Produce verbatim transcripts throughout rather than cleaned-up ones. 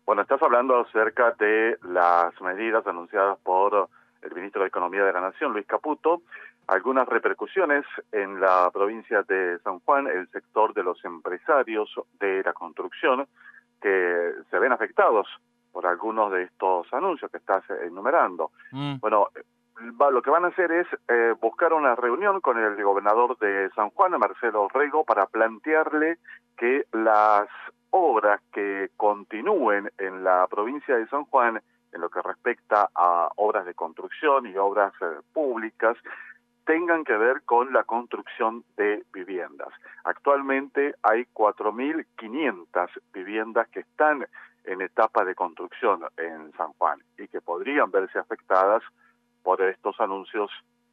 Bueno, estás hablando acerca de las medidas anunciadas por el ministro de Economía de la Nación, Luis Caputo, algunas repercusiones en la provincia de San Juan, el sector de los empresarios de la construcción, que se ven afectados por algunos de estos anuncios que estás enumerando. Mm. Bueno, va, lo que van a hacer es eh, buscar una reunión con el gobernador de San Juan, Marcelo Rego, para plantearle que las obras que continúen en la provincia de San Juan, en lo que respecta a obras de construcción y obras eh, públicas, tengan que ver con la construcción de viviendas. Actualmente hay cuatro mil quinientas viviendas que están en etapa de construcción en San Juan y que podrían verse afectadas por estos anuncios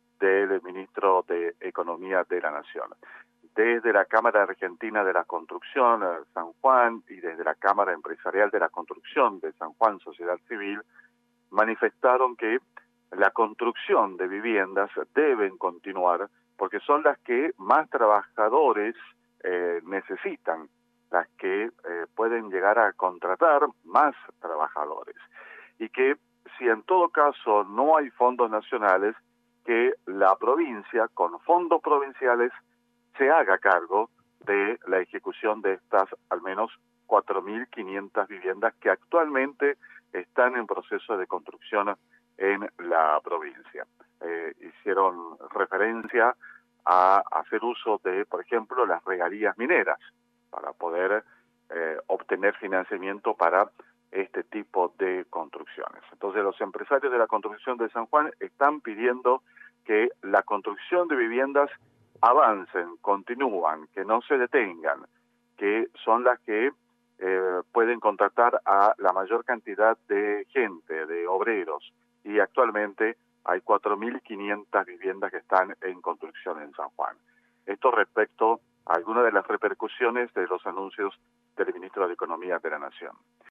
del ministro de Economía de la Nación. Desde la Cámara Argentina de la Construcción San Juan y desde la Cámara Empresarial de la Construcción de San Juan, Sociedad Civil, manifestaron que la construcción de viviendas deben continuar porque son las que más trabajadores eh, necesitan, las que eh, pueden llegar a contratar más trabajadores. Y que si en todo caso no hay fondos nacionales, que la provincia, con fondos provinciales, se haga cargo de la ejecución de estas al menos cuatro mil quinientas viviendas que actualmente están en proceso de construcción en la provincia. Eh, hicieron referencia a hacer uso de, por ejemplo, las regalías mineras para poder eh, obtener financiamiento para este tipo de construcciones. Entonces, los empresarios de la construcción de San Juan están pidiendo que la construcción de viviendas avancen, continúan, que no se detengan, que son las que eh, pueden contratar a la mayor cantidad de gente, de obreros, y actualmente hay cuatro mil quinientas viviendas que están en construcción en San Juan. Esto respecto a algunas de las repercusiones de los anuncios del ministro de Economía de la Nación.